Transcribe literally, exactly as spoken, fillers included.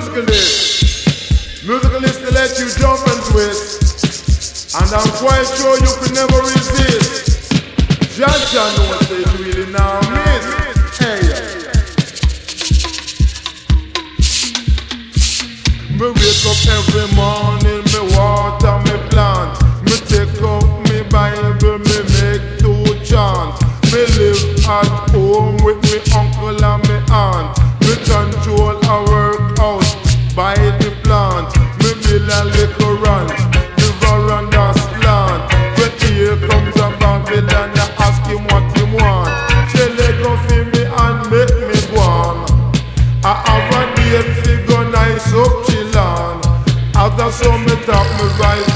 musicalist. Musicalist to let you jump and twist. And I'm quite sure you can never resist. Just I know what they really now miss. Hey. Me wake up every morning, me water me plant. Me take up me Bible, me make two chants. Me live at home with me uncle and me aunt. Me control a workhouse by the plant. Me build a little ranch, the veranda slant. When here comes a Babylon, I ask him what he want. She let go for me and make me go on. I have a date figure nice up chillin'. After some me talk me rise